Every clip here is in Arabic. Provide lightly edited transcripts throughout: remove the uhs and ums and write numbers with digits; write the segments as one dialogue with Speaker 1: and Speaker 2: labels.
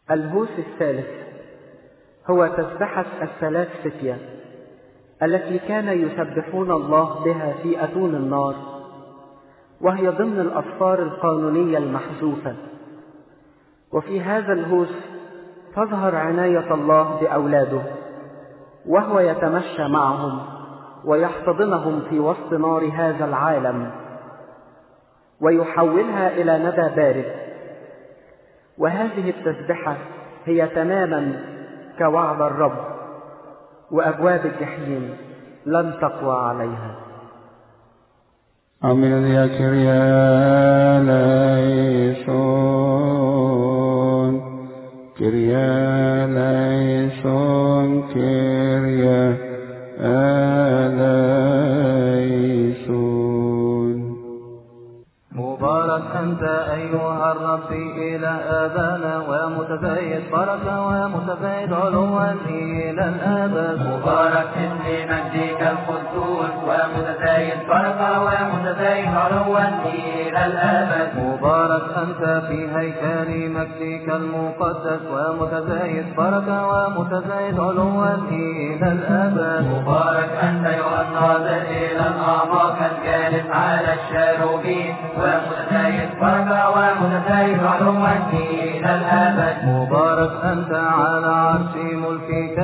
Speaker 1: الهوس الثالث هو تسبحة الثلاث فتية التي كان يسبحون الله بها في أتون النار، وهي ضمن الأسفار القانونية المحذوفة. وفي هذا الهوس تظهر عناية الله بأولاده، وهو يتمشى معهم ويحتضنهم في وسط نار هذا العالم ويحولها إلى ندى بارد. وهذه التسبحة هي تماما كوعد الرب، وأبواب الجحيم لن تقوى عليها.
Speaker 2: آمين يا كريا ليسون كريا ليسون كريا ليسون.
Speaker 3: مبارك أنت أيها الرب إلى آبانا، ومتزايد بركة ومتزايد علوا إلى الأبد.
Speaker 4: مبارك اسم مجدك القدوس، ومتزايد بركة ومتزايد علوا إلى الأبد.
Speaker 3: مبارك أنت في هيكل مجدك المقدس، ومتزايد بركة ومتزايد علوا إلى الأبد.
Speaker 4: مبارك أنت أيها الناظر إلى الأعماق الجالس على الشاروبين، ومتزايد بركة ومتزايد علوا إلى الأبد.
Speaker 3: مبارك أنت على عرش ملكك،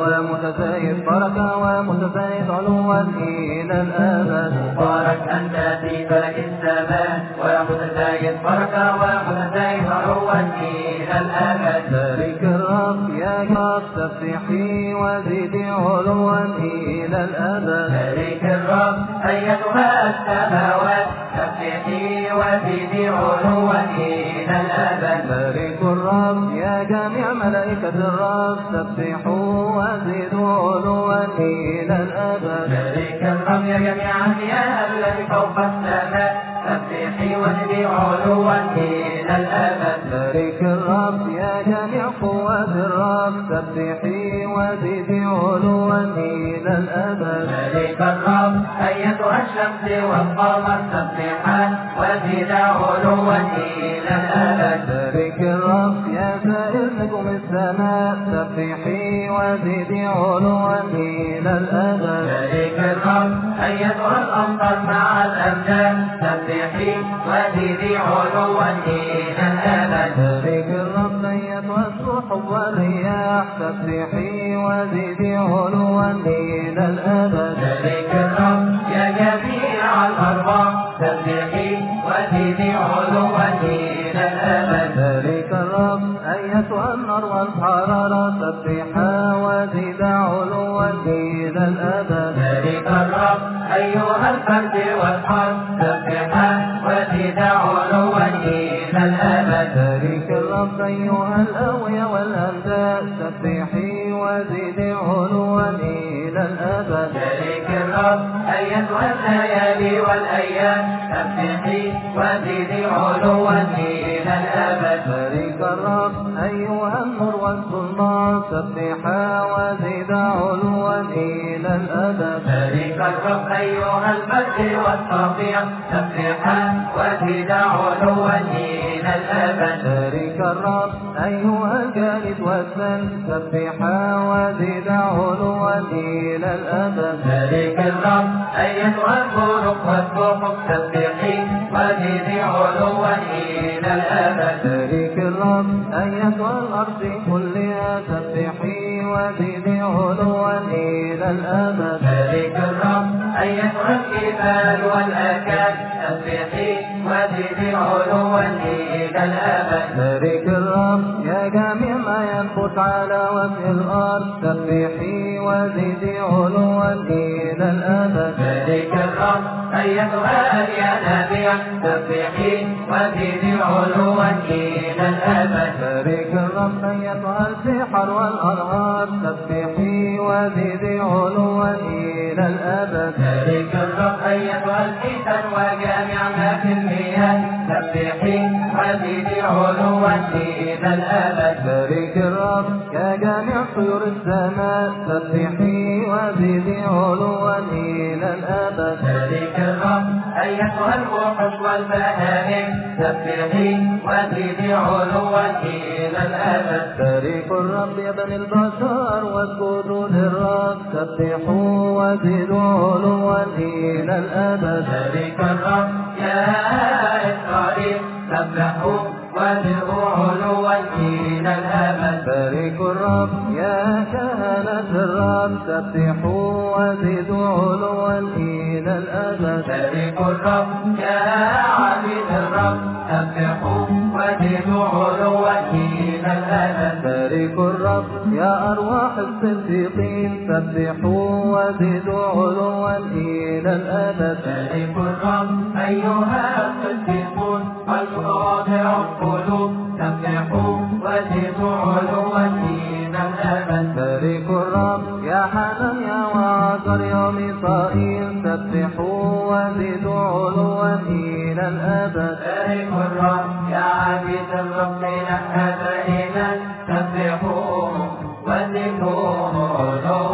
Speaker 3: ومتزايد بركة ومتزايد علوا إلى الأبد.
Speaker 4: مبارك أنت في فلك السماء، ومتزايد بركة ومتزايد علوا إلى الأبد.
Speaker 3: بارك الرب يا رب، سبحي وزدي علوا إلى الأبد.
Speaker 4: بارك الرب أيتها السماوات، سبحي وزدي علوا إلى الأبد.
Speaker 3: بارك الرب يا جميع ملائكة الرب، سبحوا وزدوا علوا إلى الأبد.
Speaker 4: بارك الرب يا جميع أنبياء الذي فوق السماء، سبحي وزدي علوا إلى الأبد.
Speaker 3: بارك الرب يا جميع قوات الرب، سبحي وزدي علوا إلى الأبد.
Speaker 4: بارك الرب أيتها الشمس والقمر، سبحا وزدا علوا إلى الأبد.
Speaker 3: بارك الرب يا سائر نجوم السماء، سبحي وزدي علوا إلى الأبد.
Speaker 4: بارك الرب أيتها الأمطار مع الأمجاد، سبحي وزدي علوا إلى الأبد.
Speaker 3: بارك الرب أيتها السحب والرياح، سبحي وزدي علوا إلى الأبد.
Speaker 4: بارك الرب يا جميع الأرواح، سبحي وزدي علوا إلى الأبد.
Speaker 3: بارك الرب أيتها النار والحرارة، سبحا وزدا علوا إلى الأبد.
Speaker 4: بارك الرب أيها البرد والحر، سبحا وزدا علوا إلى الأبد.
Speaker 3: بارك الرب أيها الأوية والأنداد، سبحي وزدي علوا إلى الأبد.
Speaker 4: بارك الرب أيتها الليالي والأيام، سبحي وزدي علوا إلى الأبد.
Speaker 3: بارك الرب أيها النور والظلمات، سبحا وزدا علوا إلى الأبد.
Speaker 4: بارك الرب أيها البرد والصقيع، سبحا وزدا علوا إلى الأبد.
Speaker 3: بارك الرب أيها الجالد والسن، سبحا وزدا علوا إلى الأبد.
Speaker 4: بارك الرب أيتها البرق والسحب، سبحي وزدي علوا إلى الأبد.
Speaker 3: بارك الرب أيتها الأرض كلها، سبحي وزدي علوا إلى الأبد.
Speaker 4: بارك الرب أيتها الجبال والأكام، سبحي وزدي علوا إلى الأبد.
Speaker 3: بارك الرب يا جميع ما ينبت على وجه الأرض، سبحي وزدي علوا إلى الأبد.
Speaker 4: بارك الرب أيتها الينابيع، سبحي وزدي علوا إلى الأبد.
Speaker 3: بارك الرب أيتها البحار والأنهار، سبحي وزدي علوا إلى الأبد.
Speaker 4: بارك الرب أيتها الحيتان وجميع ما في المياه، سبحي وزدي علوا إلى الأبد.
Speaker 3: بارك الرب يا جميع طيور السماء، سبحي وزدي علوا إلى الأبد.
Speaker 4: بارك الرب أيتها الوحوش والبهائم سبحي وزدي علوا إلى الأبد.
Speaker 3: باركوا الرب يا بني البشر واسجدوا للرب سبحوا وزدوا علوا إلى الأبد.
Speaker 4: بارك الرب يا إسرائيل سبحوا وزدوا علوا إلى الأبد.
Speaker 3: باركوا الرب يا كهنة الرب سبحوا وزدوا علوا إلى الأبد.
Speaker 4: باركوا الرب يا عبيد الرب سبحوا وزدوا علوا إلى الأبد.
Speaker 3: باركوا الرب يا أرواح الصديقين سبحوا وزدوا علوا إلى الأبد.
Speaker 4: باركوا الرب أيها الصديقون والمتواضع القلوب سبحوا وزدوا علوا إلى الأبد.
Speaker 3: باركوا الرب يا حنانيا وعزر يا ميثائيل سبحوا وزدوا علوا إلى الأبد.
Speaker 4: باركوا الرب يا عبيد الرب إلى آبائنا سبحوه وزدوا علوا